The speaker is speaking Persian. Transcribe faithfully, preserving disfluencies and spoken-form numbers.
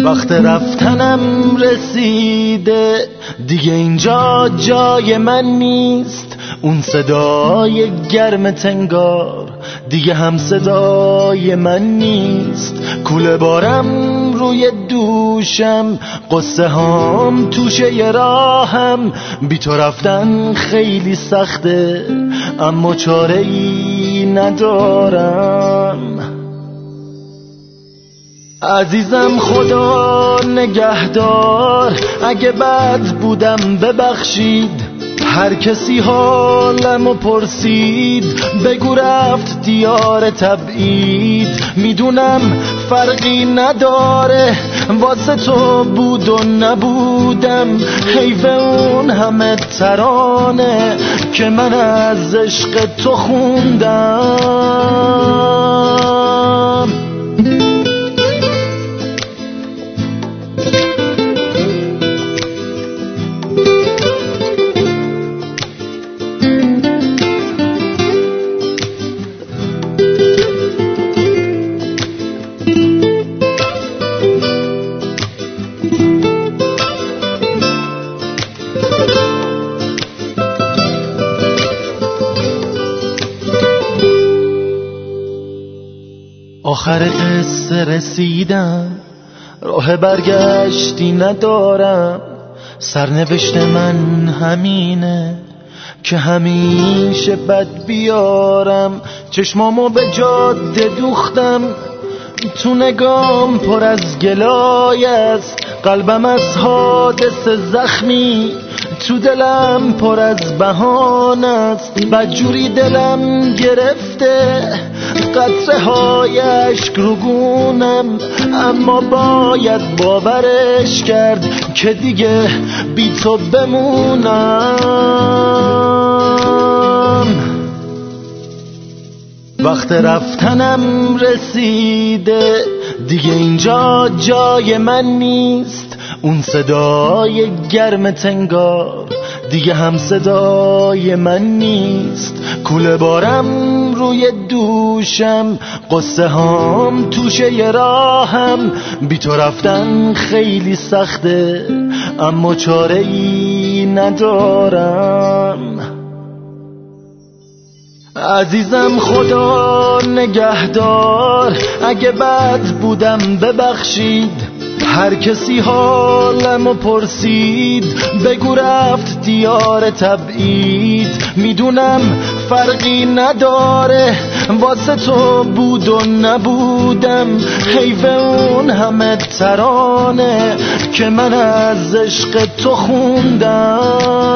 وقت رفتنم رسیده، دیگه اینجا جای من نیست. اون صدای گرم تنگار دیگه هم صدای من نیست. کوله بارم روی دوشم، قصه هام توشه ی راهم. بی تو رفتن خیلی سخته اما چاره ای ندارم. عزیزم خدا نگهدار، اگه بد بودم ببخشید. هر کسی حالمو پرسید بگو رفت دیار تبعید. میدونم فرقی نداره واسه تو بود و نبودم. حیف اون همه ترانه که من از عشق تو خوندم. آخر قصه رسیدم، راه برگشتی ندارم. سرنوشت من همینه که همیشه بد بیارم. چشمامو به جاده دوختم، تو نگام پر از گلای است. قلبم از حادثه زخمی، تو دلم پر از بهانه است. بدجوری دلم گرفته، قطره های اشک رو گونم. اما باید باورش کرد که دیگه بی تو بمونم. وقت رفتنم رسیده، دیگه اینجا جای من نیست. اون صدای گرم تنگار دیگه هم صدای من نیست. کوله بارم روی دوشم، قصه هام توشه ی راهم. بی تو رفتن خیلی سخته اما چاره ای ندارم. عزیزم خدا نگهدار، اگه بد بودم ببخشید. هر کسی حالمو پرسید بگو رفت دیار تبعید. میدونم فرقی نداره واسه تو بود و نبودم. حیف اون همه ترانه که من از عشق تو خوندم.